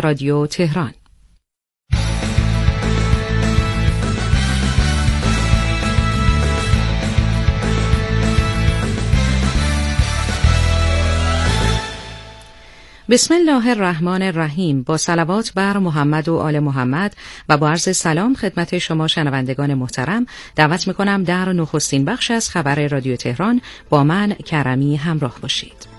رادیو تهران. بسم الله الرحمن الرحیم. با صلوات بر محمد و آل محمد و با عرض سلام خدمت شما شنوندگان محترم دعوت میکنم در نخستین بخش از خبر رادیو تهران با من کرمی همراه باشید.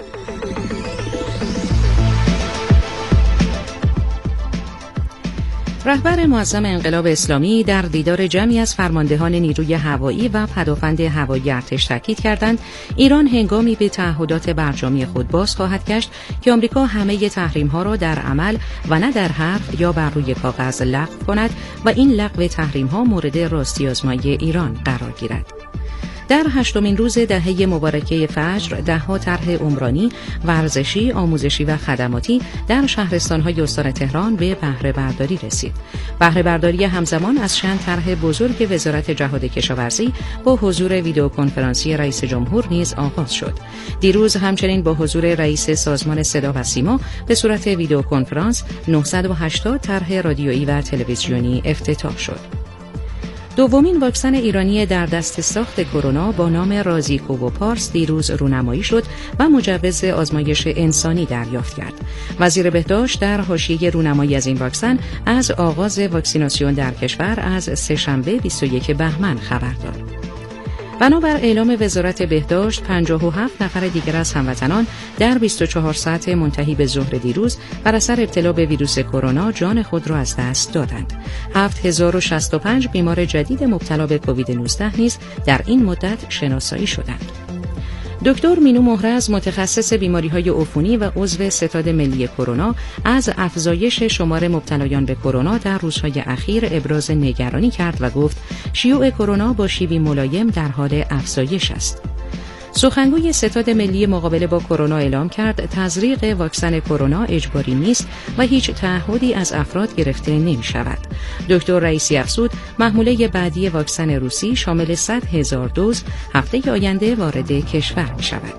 رهبر معظم انقلاب اسلامی در دیدار جمعی از فرماندهان نیروی هوایی و پدافند هوایی ارتش تاکید کردند ایران هنگامی به تعهدات برجامی خود باز خواهد گشت که آمریکا همه تحریم‌ها را در عمل و نه در حرف یا بر روی کاغذ لغو کند و این لغو تحریم‌ها مورد راستی آزمایی ایران قرار گیرد. در 8مین روز دهه مبارکه فجر، ده‌ها طرح عمرانی، ورزشی، آموزشی و خدماتی در شهرستان‌های استان تهران به بهره برداری رسید. بهره برداری همزمان از چند طرح بزرگ وزارت جهاد کشاورزی با حضور ویدئوکنفرانسی رئیس جمهور نیز آغاز شد. دیروز همچنین با حضور رئیس سازمان صدا و سیما به صورت ویدئوکنفرانس 980 طرح رادیویی و تلویزیونی افتتاح شد. دومین واکسن ایرانی در دست ساخت کرونا با نام رازیکووپارس دیروز رونمایی شد و مجوز آزمایش انسانی دریافت کرد. وزیر بهداشت در حاشیه رونمایی از این واکسن از آغاز واکسیناسیون در کشور از سه‌شنبه 21 بهمن خبر داد. بنابر اعلام وزارت بهداشت 57 نفر دیگر از هموطنان در 24 ساعت منتهی به ظهر دیروز بر اثر ابتلا به ویروس کرونا جان خود را از دست دادند. 7065 بیمار جدید مبتلا به کووید 19 نیز در این مدت شناسایی شدند. دکتر مینو مهرز متخصص بیماری‌های عفونی و عضو ستاد ملی کرونا از افزایش شمار مبتلایان به کرونا در روزهای اخیر ابراز نگرانی کرد و گفت شیوع کرونا با شیوی ملایم در حال افزایش است. سخنگوی ستاد ملی مقابله با کرونا اعلام کرد تزریق واکسن کرونا اجباری نیست و هیچ تعهدی از افراد گرفته نمی شود. دکتر رئیسی افزود محموله بعدی واکسن روسی شامل 100,000 دوز هفته آینده وارد کشور می شود.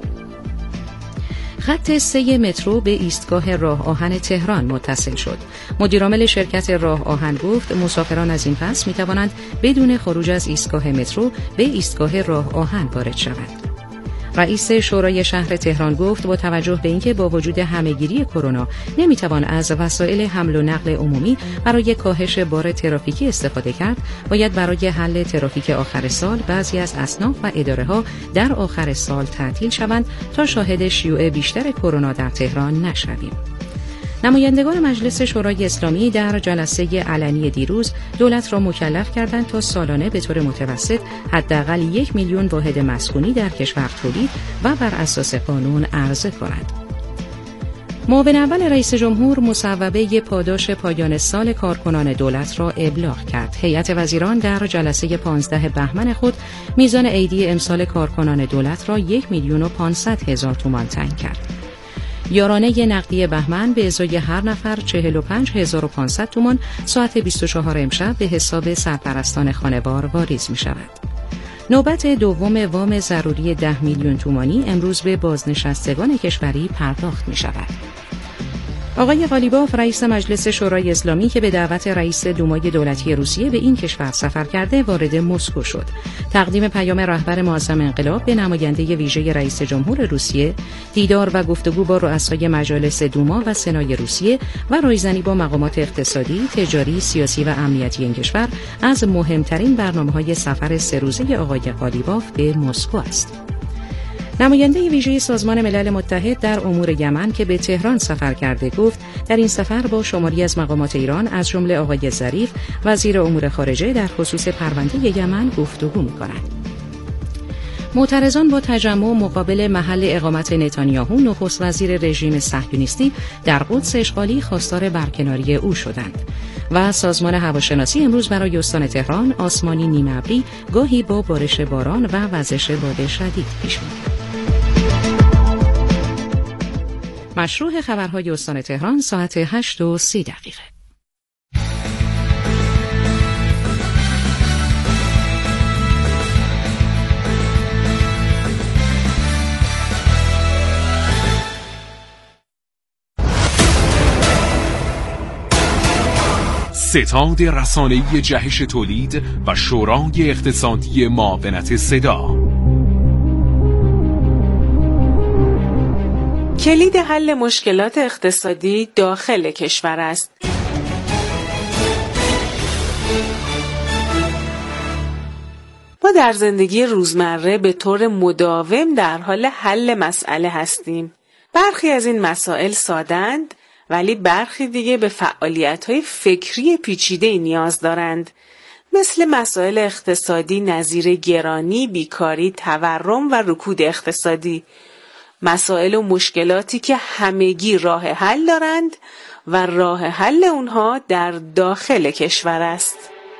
خط 3 مترو به ایستگاه راه آهن تهران متصل شد. مدیرعامل شرکت راه آهن گفت مسافران از این پس می توانند بدون خروج از ایستگاه مترو به ایستگاه راه آهن وارد شوند. رئیس شورای شهر تهران گفت با توجه به اینکه با وجود همهگیری کرونا نمیتوان از وسایل حمل و نقل عمومی برای کاهش بار ترافیکی استفاده کرد، باید برای حل ترافیک آخر سال بعضی از اصناف و اداره‌ها در آخر سال تعطیل شوند تا شاهد شیوع بیشتر کرونا در تهران نشویم. نمایندگان مجلس شورای اسلامی در جلسه علنی دیروز دولت را مکلف کردند تا سالانه به طور متوسط حداقل 1 میلیون واحد مسکونی در کشور تولید و بر اساس قانون عرضه کند. معاون اول رئیس جمهور مصوبه پاداش پایان سال کارکنان دولت را ابلاغ کرد. هیئت وزیران در جلسه 15 بهمن خود میزان عیدی امسال کارکنان دولت را 1,500,000 تومان تعیین کرد. یارانه نقدی بهمن به ازای هر نفر 45,500 تومان ساعت 24 امشب به حساب سرپرستان خانوار واریز می شود. نوبت دوم وام ضروری 10 میلیون تومانی امروز به بازنشستگان کشوری پرداخت می شود. آقای قالیباف رئیس مجلس شورای اسلامی که به دعوت رئیس دومای دولتی روسیه به این کشور سفر کرده وارد مسکو شد. تقدیم پیام رهبر معظم انقلاب به نماینده ویژه رئیس جمهور روسیه، دیدار و گفتگو با رؤسای مجالس دوما و سنای روسیه و رایزنی با مقامات اقتصادی، تجاری، سیاسی و امنیتی این کشور از مهمترین برنامه‌های سفر 3 روزه آقای قالیباف به مسکو است. نماینده ویژه سازمان ملل متحد در امور یمن که به تهران سفر کرده گفت در این سفر با شماری از مقامات ایران از جمله آقای ظریف وزیر امور خارجه در خصوص پرونده یمن گفتگو می‌کند. معترضان با تجمع مقابل محل اقامت نتانیاهو نخست وزیر رژیم صهیونیستی در قدس اشغالی خواستار برکناری او شدند و سازمان هواشناسی امروز برای استان تهران آسمانی نیمه ابری گاهی با بارش باران و وزش باد شدید پیش می‌برد. مشروع خبرهای استان تهران ساعت 8:30. ستاد رسانه‌ای جهش تولید و شورای اقتصادی معاونت صدا. کلید حل مشکلات اقتصادی داخل کشور است. ما در زندگی روزمره به طور مداوم در حال حل مسئله هستیم. برخی از این مسائل ساده‌اند، ولی برخی دیگه به فعالیت‌های فکری پیچیده نیاز دارند، مثل مسائل اقتصادی نظیر گرانی، بیکاری، تورم و رکود اقتصادی. مسائل و مشکلاتی که همگی راه حل دارند و راه حل اونها در داخل کشور است.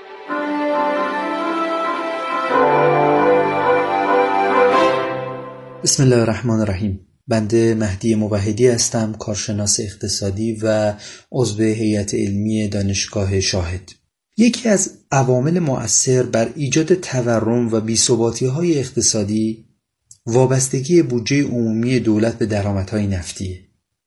بسم الله الرحمن الرحیم. بنده مهدی موحدی هستم، کارشناس اقتصادی و عضو هیئت علمی دانشگاه شاهد. یکی از عوامل مؤثر بر ایجاد تورم و بی‌ثباتی‌های اقتصادی وابستگی بودجه عمومی دولت به درآمدهای نفتیه.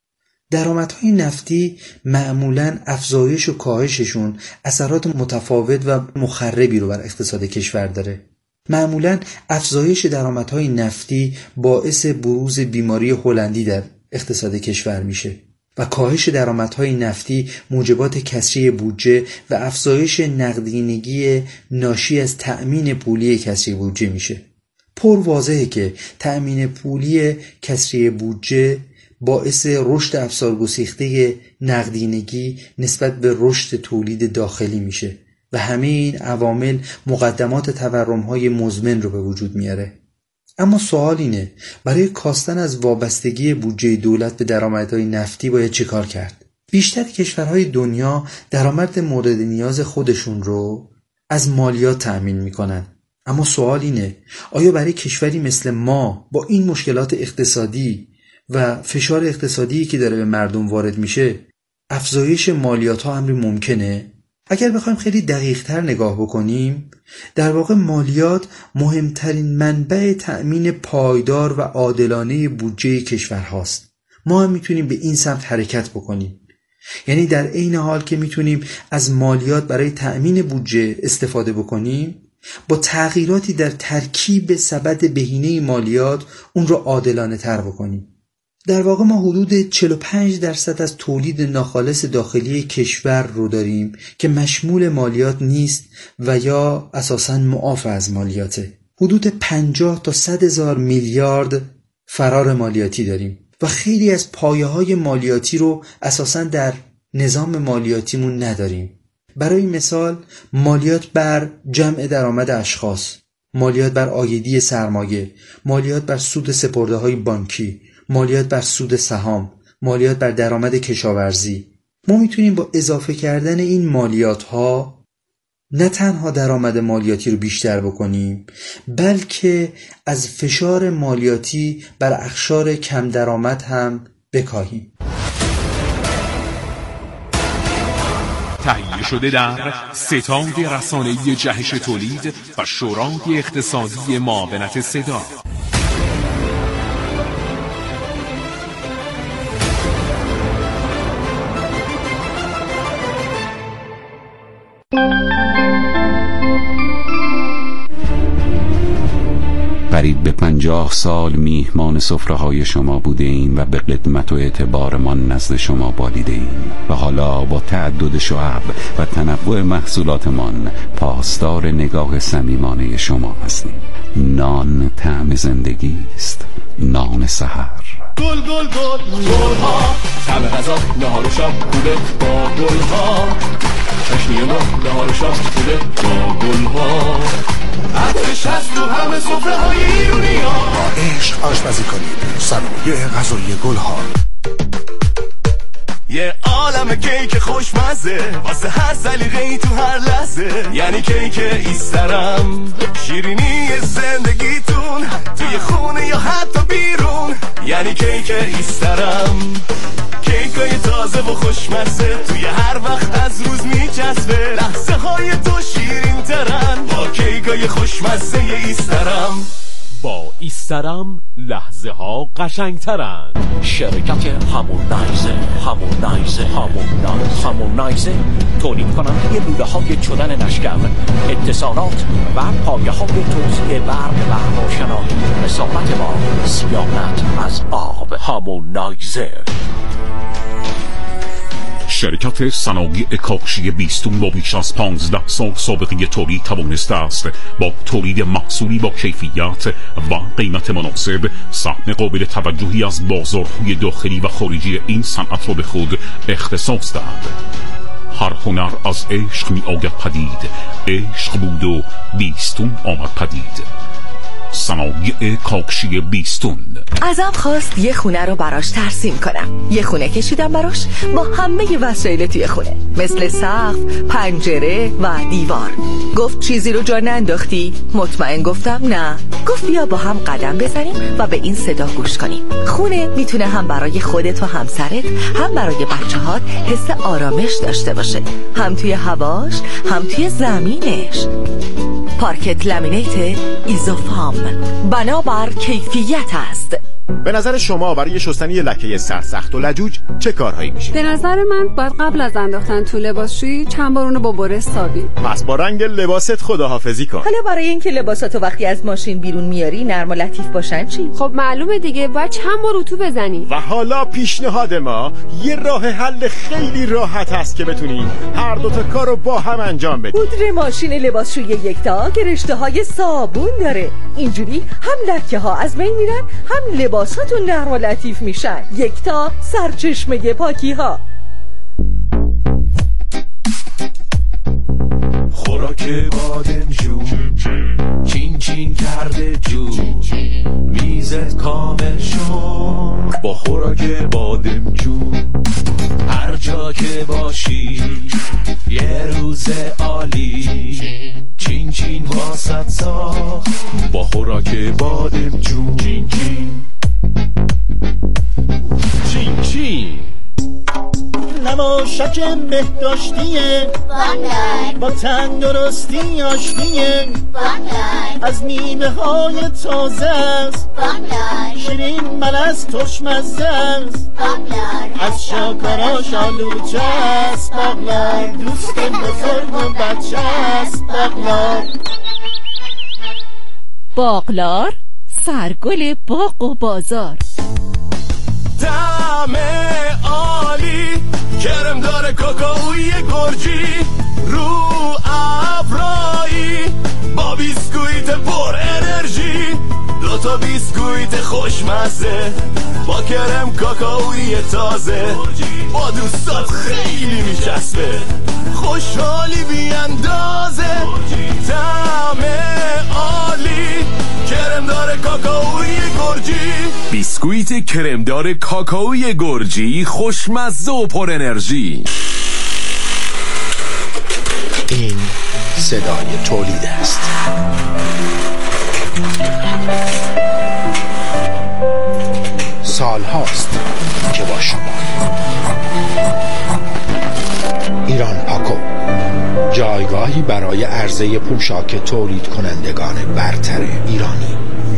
درآمدهای نفتی معمولاً افزایش و کاهششون اثرات متفاوت و مخربی رو بر اقتصاد کشور داره. معمولاً افزایش درآمدهای نفتی باعث بروز بیماری هلندی در اقتصاد کشور میشه و کاهش درآمدهای نفتی موجبات کسری بودجه و افزایش نقدینگی ناشی از تأمین پولی کسری بودجه میشه. پر واضحه که تأمین پولی کسری بودجه باعث رشد افزارگسیخته نقدینگی نسبت به رشد تولید داخلی میشه و همه این عوامل مقدمات تورم‌های مزمن رو به وجود میاره. اما سوال اینه، برای کاستن از وابستگی بودجه دولت به درآمدهای نفتی باید چه کار کرد؟ بیشتر کشورهای دنیا درآمد مورد نیاز خودشون رو از مالیات تأمین میکنن. اما سوال اینه، آیا برای کشوری مثل ما با این مشکلات اقتصادی و فشار اقتصادی که داره به مردم وارد میشه افزایش مالیات ها امری ممکنه؟ اگر بخوایم خیلی دقیق تر نگاه بکنیم، در واقع مالیات مهمترین منبع تأمین پایدار و عادلانه بودجه کشور هاست. ما هم میتونیم به این سمت حرکت بکنیم. یعنی در عین حال که میتونیم از مالیات برای تأمین بودجه استفاده بکنیم، با تغییراتی در ترکیب سبد بهینه مالیات اون رو عادلانه تر بکنیم. در واقع ما حدود 45% از تولید ناخالص داخلی کشور رو داریم که مشمول مالیات نیست و یا اساساً معاف از مالیاته. حدود 50 تا 100 هزار میلیارد فرار مالیاتی داریم و خیلی از پایه‌های مالیاتی رو اساساً در نظام مالیاتیمون نداریم. برای مثال مالیات بر جمع درآمد اشخاص، مالیات بر عایدی سرمایه، مالیات بر سود سپرده‌های بانکی، مالیات بر سود سهام، مالیات بر درآمد کشاورزی. ما میتونیم با اضافه کردن این مالیات ها نه تنها درآمد مالیاتی رو بیشتر بکنیم، بلکه از فشار مالیاتی بر اقشار کم درآمد هم بکاهیم. تهیه شده در ستاد رسانه‌ای جهش تولید و شورای اقتصادی معاونت صدا. قریب به 50 سال میهمان سفره‌های شما بوده ایم و به قدمت و اعتبارمان نزد شما بالیده ایم و حالا با تعدد شعب و تنوع محصولاتمان پاسدار نگاه صمیمانه شما هستیم. نان طعم زندگی است، نان سحر. گل گل گل گل ها، طعم غذا نهار و شب بوده با گل ها، چشمی ما نهار و شب بوده با گل ها، عطرش هست تو همه سفره های ایرونی ها. با عشق آشپزی کنید، صنایع غذایی گل ها. یه عالم کیک خوشمزه واسه هر سلیقه‌ای تو هر لحظه، یعنی کیک ایسترم، شیرینی زندگیتون توی خونه یا حتی بیرون، یعنی کیک ایسترم، کیکای تازه و خوشمزه توی هر وقت از روز میچسبه، لحظه های تو شیرین ترن با کیکای خوشمزه ایسترم. با ایسترم لحظه ها قشنگ ترن. شرکت هامونایزر تولید کننده لوله‌های چدن نشکم، اتصالات و پایه‌های توزیع برق و روشنایی. رسالت ما صیانت از آب. هامونایزر. شرکت صنایع کاشی بیستون با بیش از 15 سال سابقه تولید توانسته است با تولید محصولی با کیفیت و قیمت مناسب سهم قابل توجهی از بازارهای داخلی و خارجی این صنعت را به خود اختصاص دهد. هر هنر از عشق می آید پدید، عشق بود و بیستون آمد پدید. صنایع کاشی بیستون. ازم خواست یه خونه رو براش ترسیم کنم. یه خونه کشیدم براش با همه وسایل توی خونه، مثل سقف، پنجره و دیوار. گفت چیزی رو جا ننداختی؟ مطمئن گفتم نه. گفت بیا با هم قدم بزنیم و به این صدا گوش کنیم. خونه میتونه هم برای خودت و همسرت، هم برای بچه‌هات حس آرامش داشته باشه، هم توی هواش، هم توی زمینش. پارکت لامینیت ایزوفام، بنابر کیفیت است. به نظر شما برای شستن یه لکه سرسخت و لجوج چه کارهایی میشه؟ به نظر من باید قبل از انداختن تو لباسشویی چند بار اونو با بره سابید. پس با رنگ لباست خداحافظی کن. حالا برای اینکه لباساتو وقتی از ماشین بیرون میاری نرم و لطیف باشن چی؟ خب معلومه دیگه، باید چند بار اتو بزنی. و حالا پیشنهاد ما یه راه حل خیلی راحت هست که بتونین هر دوتا کارو با هم انجام بدین. پودر ماشین لباسشویی یکتا که رشته‌های صابون داره. اینجوری هم لکه ها از بین میرن، هم لباساتون نرم و لطیف میشن. یکتا، سرچشمه پاکی ها. خوراک بادمجون چین چین کرده جون، میزت کامل شد با خوراک بادمجون. هر جا که باشی یه روز عالی، چین چین واسط ساخت با خوراک بادمجون. چین چین چین چین نماشک بهداشتیه، با تندرستی آشتیه، از میوه های تازه است، شیرین ملس ترش مزه است، از شاکاراش آلوچه است. بغلار دوست بزرگ و بچه است. باغلار، سرگل باغ و بازار. طعم عالی، کرم داره کاکائوی گرجی، رو ابرایی با بیسکویت پر انرژی. دوتا بیسکویت خوشمزه با کرم کاکائوی تازه، با دوستات خیلی میچسبه، خوشحالی بی اندازه. طعم عالی، کرمدار کاکائوی گرجی. بیسکویت کرمدار کاکائوی گرجی، خوشمزه و پر انرژی. این صدای تولید است. سال هاست که با شما. ایران پاکو، جایگاهی برای عرضه پوشاک تولید کنندگان برتر ایرانی.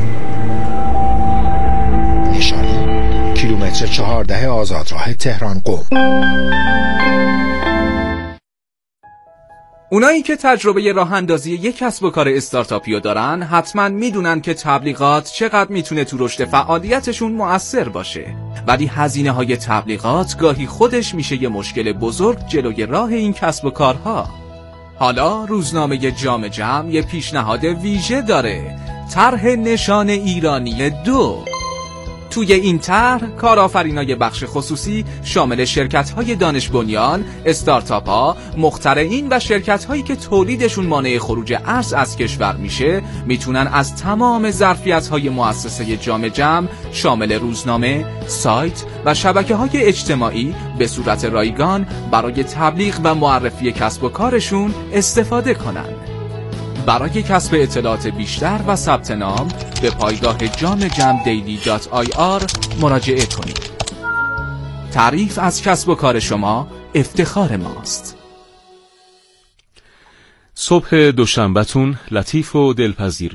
نشانی کیلومتر 14 آزادراه تهران قم. اونایی که تجربه راه اندازی یک کسب و کار استارتاپی دارن حتما میدونن که تبلیغات چقدر میتونه تو رشد فعالیتشون مؤثر باشه، ولی هزینه های تبلیغات گاهی خودش میشه یه مشکل بزرگ جلوی راه این کسب و کارها. حالا روزنامه جام جم یه پیشنهاد ویژه داره، طرح نشان ایرانی 2. توی این طرح کارآفرینای بخش خصوصی شامل شرکت‌های دانش بنیان، استارتاپ‌ها، مخترعین و شرکت‌هایی که تولیدشون مانع خروج ارز از کشور میشه میتونن از تمام ظرفیت‌های مؤسسه جام جم شامل روزنامه، سایت و شبکه‌های اجتماعی به صورت رایگان برای تبلیغ و معرفی کسب و کارشون استفاده کنن. برای کسب اطلاعات بیشتر و ثبت نام به پایگاه jamjamdaily.ir مراجعه کنید. تعریف از کسب و کار شما افتخار ماست. صبح دوشنبه‌تون لطیف و دلپذیر.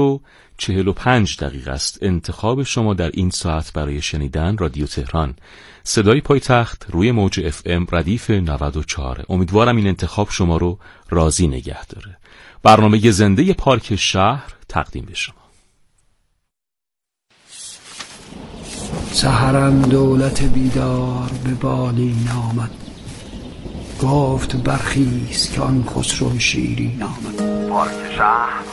6:45 است. انتخاب شما در این ساعت برای شنیدن رادیو تهران، صدای پایتخت روی موج FM ردیف 94. امیدوارم این انتخاب شما رو راضی نگه داره. برنامه زنده پارک شهر تقدیم به شما. سحرم دولت بیدار به بالین آمد، گفت برخیز که آن خسرو شیرین آمد. پارک شهر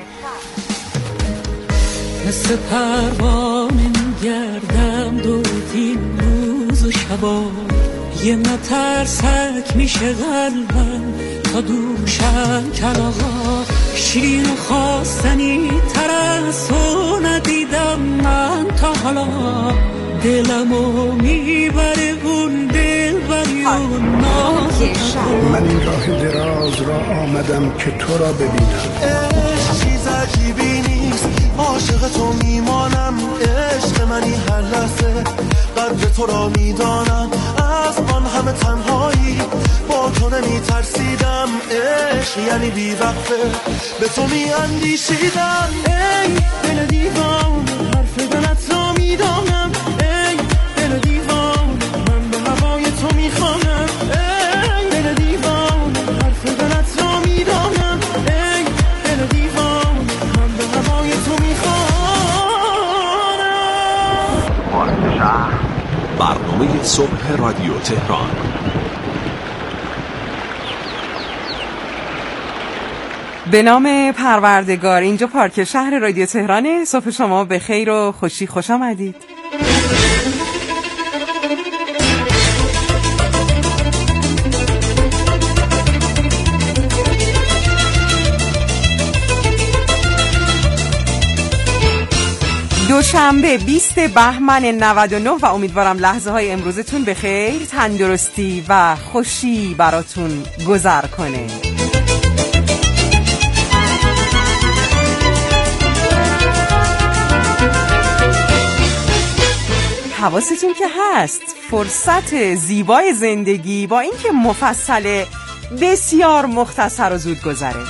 مثل پروانه میگردم دوتین روز و شبا، یه مترسک میشه قلبم تا دوشم کلاغا. شیرین و خواستنی تر از تو ندیدم من تا حالا، دلمو میبره اون دل بری و من این راه دراز را آمدم که تو را ببینم. چیز عجیبی نیست، عاشق تو میمانم. عشق منی هر لحظه، قدر تو را میدانم. از آن همه تنهایی با تو نمیترسیدم. عشق یعنی بی‌وقفه به تو میاندیشیدم. ای دل دیوان، حرف دلت را میدانم. ای دل دیوان، من به هوای تو میخوانم. ای دل دیوان، حرف دلت را میدانم. ای دل دیوان، من به هوای تو میخوانم. پارک شهر، برنامه صبح رادیو تهران. به نام پروردگار. اینجا پارک شهر رادیو تهرانه. صبح شما به خیر و خوشی. خوش آمدید. دوشنبه 20 بهمن 99 و امیدوارم لحظه های امروزتون به خیر، تندرستی و خوشی براتون گذر کنه. حواستون که هست فرصت زیبای زندگی با اینکه مفصل بسیار مختصر و زود گذره.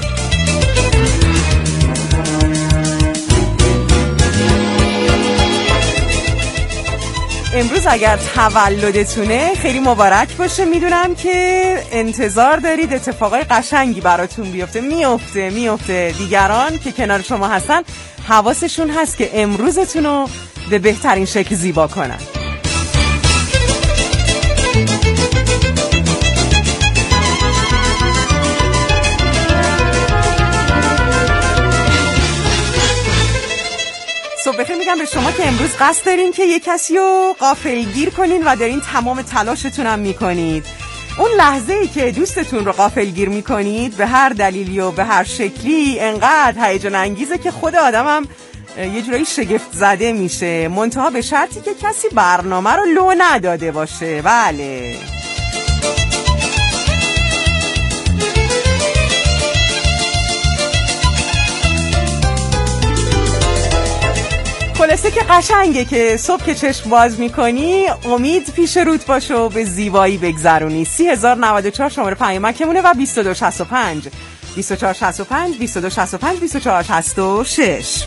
امروز اگر تولدتونه خیلی مبارک باشه. میدونم که انتظار دارید اتفاقای قشنگی براتون بیفته. میفته. دیگران که کنار شما هستن حواسشون هست که امروزتون رو به بهترین شکل زیبا کنن. صبح بخیر میگم به شما که امروز قصد دارین که یک کسی رو غافلگیر کنین و دارین تمام تلاشتون هم میکنید. اون لحظه‌ای که دوستتون رو غافلگیر میکنید به هر دلیلی و به هر شکلی انقدر هیجان انگیزه که خود آدمم یه جورایی شگفت زده میشه، منتها به شرطی که کسی برنامه رو لو نداده باشه. بله، خلاصه که قشنگه که صبح که چشم باز میکنی امید پیش روت باشه و به زیبایی بگذرونی. 3094 شماره پیامکمونه و 2265 2265 2265 2466.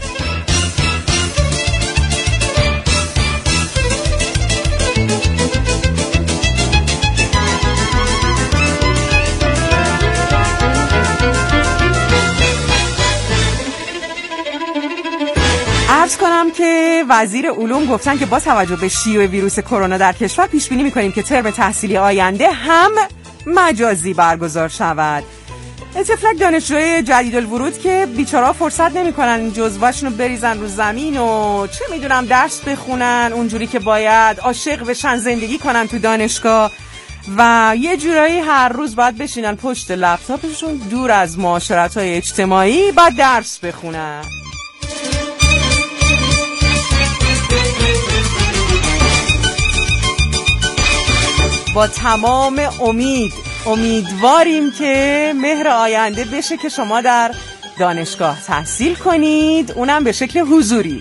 عرض کنم که وزیر علوم گفتن که با توجه به شیوع ویروس کرونا در کشور پیش بینی می‌کنیم که ترم تحصیلی آینده هم مجازی برگزار شود. اتفاق دانشجوی جدید الورود که بیچاره‌ها فرصت نمی‌کنن جزوه‌شون رو بریزن رو زمین و چه میدونم درس بخونن اونجوری که باید، عاشق بشن، زندگی کنن تو دانشگاه و یه جورایی هر روز باید بشینن پشت لپتاپشون دور از معاشرت‌های اجتماعی بعد درس بخونن. با تمام امیدواریم که مهر آینده بشه که شما در دانشگاه تحصیل کنید، اونم به شکل حضوری.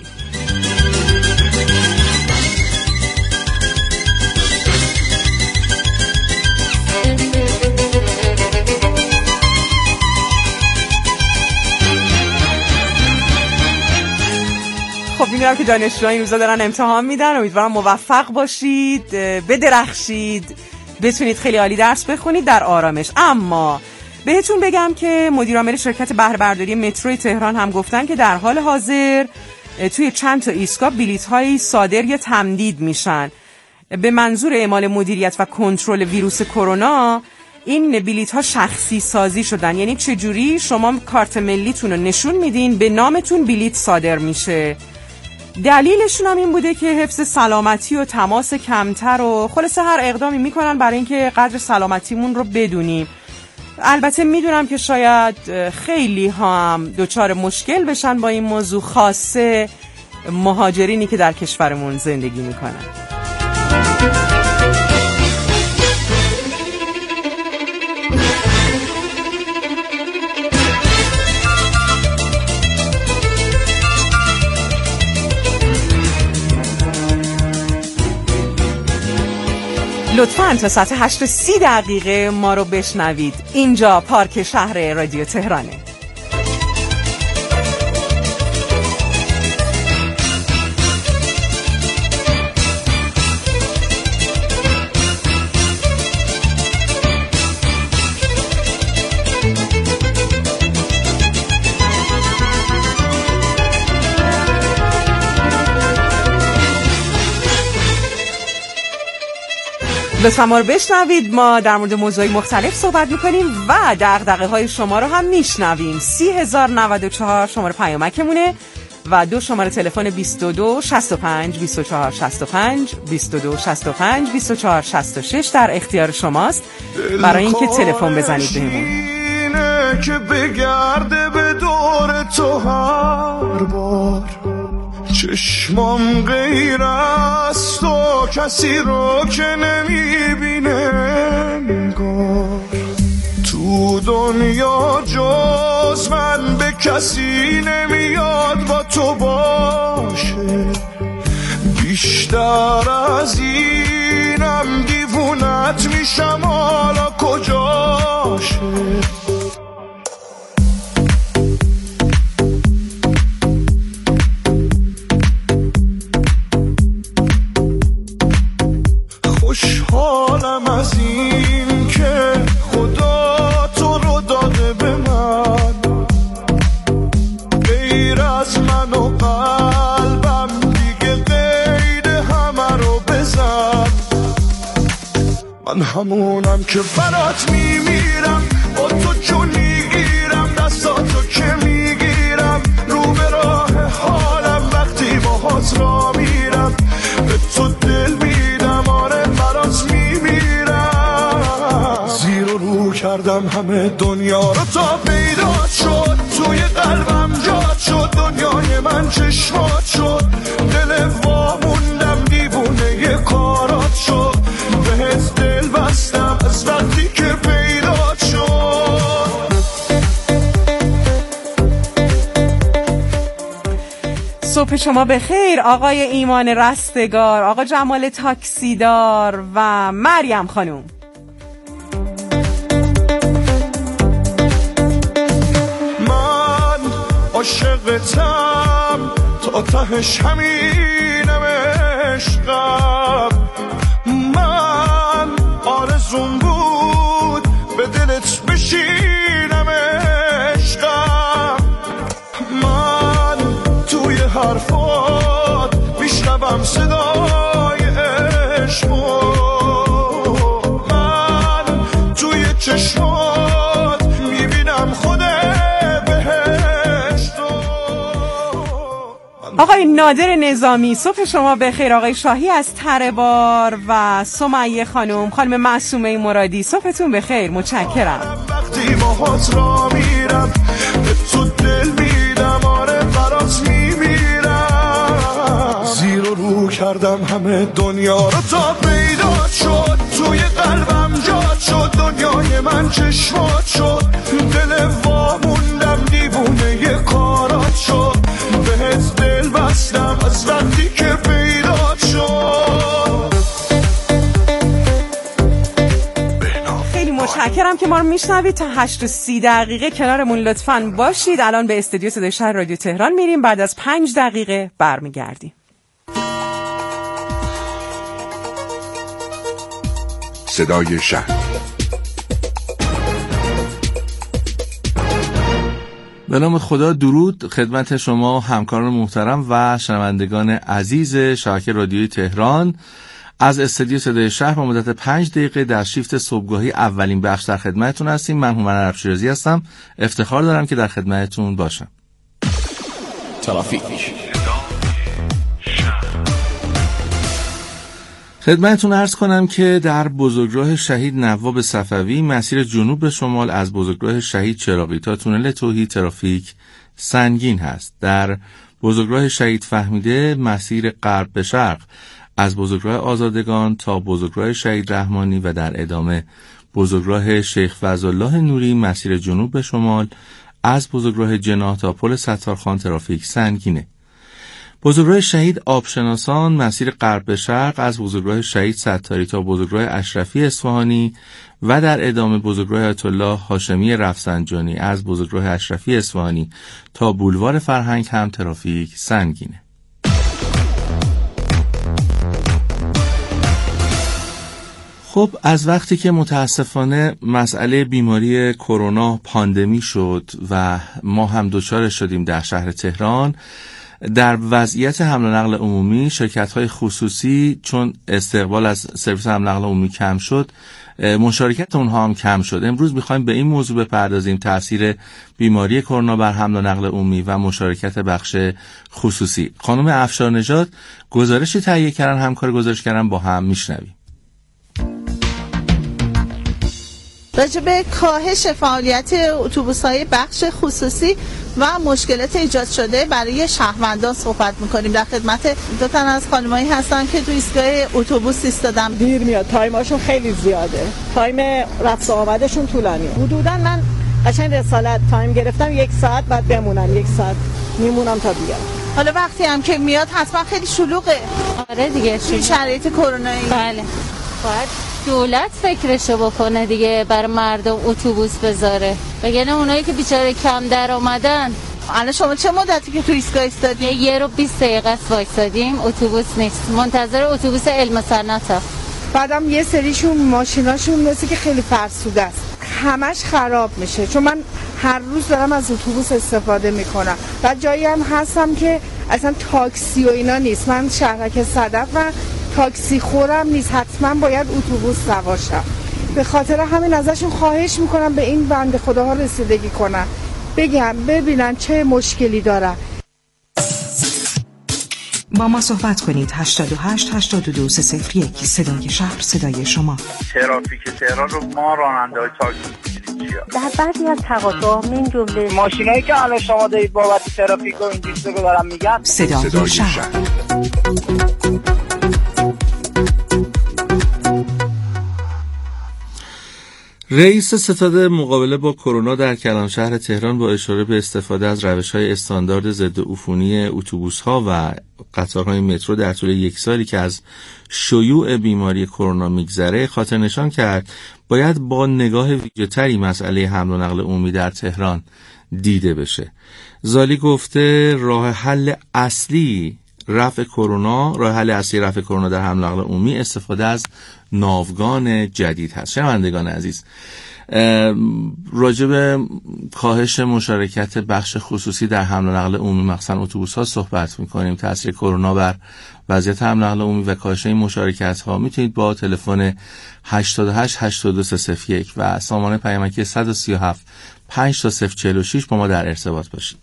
میدونم که دانشجوها این روزا دارن امتحان میدن. امیدوارم موفق باشید، بدرخشید، بتونید خیلی عالی درس بخونید در آرامش. اما بهتون بگم که مدیر عامل شرکت بهره برداری مترو تهران هم گفتن که در حال حاضر توی چند تا ایستگاه بلیط‌های صادر یا تمدید میشن به منظور اعمال مدیریت و کنترل ویروس کرونا. این بلیط‌ها شخصی سازی شدن، یعنی چجوری شما کارت ملیتون رو نشون میدین به نامتون بلیط صادر میشه. دلیلشون هم این بوده که حفظ سلامتی و تماس کمتر و خلاصه هر اقدامی میکنن برای اینکه قدر سلامتیمون رو بدونیم. البته میدونم که شاید خیلی هم دچار مشکل بشن با این موضوع، خاصه مهاجرینی که در کشورمون زندگی میکنن. لطفاً تا ساعت 8:30 ما رو بشنوید. اینجا پارک شهر رادیو تهرانه. لطفا ما رو بشنوید. ما در مورد موضوعی مختلف صحبت میکنیم و دغدغه‌های شما رو هم میشنویم. 30,094 شماره پیامکمونه و 2 شماره تلفن 22 65 24 65 22 65 24 66 در اختیار شماست برای اینکه تلفن بزنید بهمون. که بگرده به دور تو هر بار، چشمام غیر از تو کسی رو که نمیبینه انگار، تو دنیا جز من به کسی نمیاد با تو باشه، بیشتر از اینم دیوونت میشم حالا کجاشه. خوشحالم از این که خدا تو رو داده به من، غیر از من و قلبم دیگه قید همه رو بزن. من همونم که برات میمیرم، با تو چون میگیرم دستاتو که میگیرم، رو به راه حالم وقتی باهات را میرم، به تو دل میدم آره برات میمیرم. زیر و رو کردم همه دنیا رو تا پیدا شد، توی قلبم جات شد، دنیای من چشمات شد، دل واموندم دیوونه ی کارات شد، بهت دل بستم از وقتی که پیدا شد. صبح شما بخیر آقای ایمان رستگار، آقا جمال تاکسیدار و مریم خانوم. من عاشقتم تا تهش همینم عشقم، من آرزوم بود به دلت بشینم عشقم، من توی حرفات میشنوم صدای عشقو، من توی چشمات میبینم خود بهشتو. آقای نادر نظامی صبح شما بخیر. آقای شاهی از تره‌بار و سمیه خانم معصومه مرادی صبحتون بخیر. متشکرم. وقتی باهات را میرم به تو دل میدم آره برات میمیرم، زیر و رو کردم همه دنیا رو تا پیدا شد، توی قلبم جات شد، دنیای من چشمات شد، دل واموندم دیوونه ی کارات شد، بهت دل بستم از وقتی که پیدا شد. خیلی متشکرم متشکرم که ما رو میشنوید. تا 8:30 کنارمون لطفاً باشید. الان به استودیو صدای شهر رادیو تهران میریم، بعد از 5 دقیقه برمیگردیم. صدای شهر. به نام خدا، درود خدمت شما همکاران محترم و شنوندگان عزیز شبکه رادیویی تهران. از استودیو صدای شهر با مدت 5 دقیقه در شیفت صبحگاهی اولین بخش در خدمتتون هستیم. من هومن عرب شیرازی هستم. افتخار دارم که در خدمتتون باشم. ترافیک. خدمتتون عرض کنم که در بزرگراه شهید نواب صفوی مسیر جنوب به شمال از بزرگراه شهید چراغی تا تونل توحید ترافیک سنگین هست. در بزرگراه شهید فهمیده مسیر غرب به شرق از بزرگراه آزادگان تا بزرگراه شهید رحمانی و در ادامه بزرگراه شیخ فضلالله نوری مسیر جنوب به شمال از بزرگراه جناح تا پل ستارخان ترافیک سنگینه. بزرگراه شهید آبشناسان مسیر غرب به شرق از بزرگراه شهید ستاری تا بزرگراه اشرفی اصفهانی و در ادامه بزرگراه آیت الله هاشمی رفسنجانی از بزرگراه اشرفی اصفهانی تا بولوار فرهنگ هم ترافیک سنگینه. خب از وقتی که متاسفانه مسئله بیماری کرونا پاندمی شد و ما هم دچارش شدیم در شهر تهران، در وضعیت حمل و نقل عمومی شرکت‌های خصوصی چون استقبال از سرویس حمل و نقل عمومی کم شد، مشارکت اونها هم کم شد. امروز می‌خوایم به این موضوع بپردازیم، تاثیر بیماری کرونا بر حمل و نقل عمومی و مشارکت بخش خصوصی. خانم افشارنژاد گزارشی تهیه کردن، همکار گزارش کردن، با هم میشنویم. راجع به کاهش فعالیت اتوبوس‌های بخش خصوصی و مشکلات ایجاد شده برای شهروندان صحبت می‌کنیم. در خدمت دو تن از خانمایی هستن که تو ایستگاه اتوبوس ایستادن. دیر میاد، تایماشون خیلی زیاده، تایم رفت و آمدشون طولانیه. حدوداً من قشنگ رسالت تایم گرفتم 1 ساعت بعد بمونم، 1 ساعت میمونم تا بیاد. حالا وقتی هم که میاد حتما خیلی شلوغه. آره دیگه، شرایط کرونایی. بله. باید دولت فکرشو بکنه دیگه، برای مردم اتوبوس بذاره، بگن اونایی که بیچاره کم در آمدن. الان شما چه مدتی که تو ایستگاه ایستادی؟ 1 رو 20 دقیقه است وایسادیم، اتوبوس نیست، منتظر اتوبوس علم و صنعت. بعدم یه سریشون ماشیناشون مثل که خیلی فرسوده است، همش خراب میشه، چون من هر روز دارم از اتوبوس استفاده میکنم و جایی هم هستم که اصلا تاکسی و اینا نیست. من شهرک صدف و تاکسی خورم نیست، حتما باید اتوبوس سوارشم. به خاطر همین ازشون خواهش میکنم به این بنده خداها رسیدگی کنن، بگم ببینن چه مشکلی دارن. با ما صحبت کنید. 88 82 301 صدای شهر، صدای شما. ترافیک تهران رو ما راننده‌های تاکسی در بعضی از تقاطع‌ها من جمله ماشینایی که الان شما دارید بابت ترافیک و این چیزا رو دارن میگن، صدای شهر. رئیس ستاد مقابله با کرونا در کلانشهر تهران با اشاره به استفاده از روش‌های استاندارد ضد عفونی اتوبوس‌ها و قطارهای مترو در طول 1 سالی که از شیوع بیماری کرونا میگذره، خاطر نشان کرد باید با نگاه ویژه‌تری مسئله حمل و نقل عمومی در تهران دیده بشه. زالی گفته راه حل اصلی رفع کرونا در حمل و نقل عمومی استفاده از ناوگان جدید هست. شنوندگان عزیز، راجع به کاهش مشارکت بخش خصوصی در حمل و نقل عمومی مخصوصا اتوبوس‌ها صحبت می‌کنیم. تاثیر کرونا بر وضعیت حمل و نقل عمومی و کاهش این مشارکت‌ها میتونید با تلفن 88 82 301 و سامانه پیامکی 137 5 تا 046 با ما در ارتباط باشید.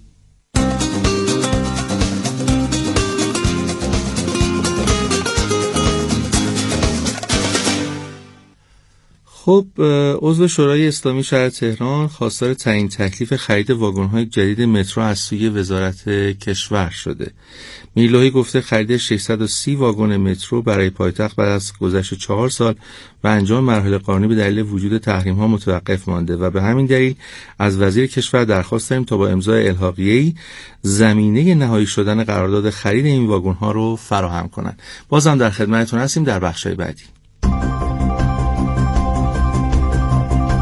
خب، عضو شورای اسلامی شهر تهران خواستار تعیین تکلیف خرید واگن‌های جدید مترو از سوی وزارت کشور شده. میرلوحی گفته خرید 630 واگن مترو برای پایتخت بعد از گذشت 4 سال و انجام مراحل قانونی به دلیل وجود تحریم‌ها متوقف مانده و به همین دلیل از وزیر کشور درخواست داریم تا با امضای الحاقیه‌ای زمینه نهایی شدن قرارداد خرید این واگن‌ها رو فراهم کنند. بازم در خدمتتون هستیم در بخش‌های بعدی.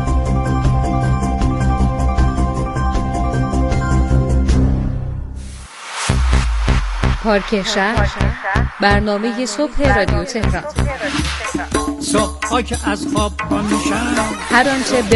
پارک شهر، برنامه صبح رادیو تهران. صبح که از خواب پا میشم، هر آنچه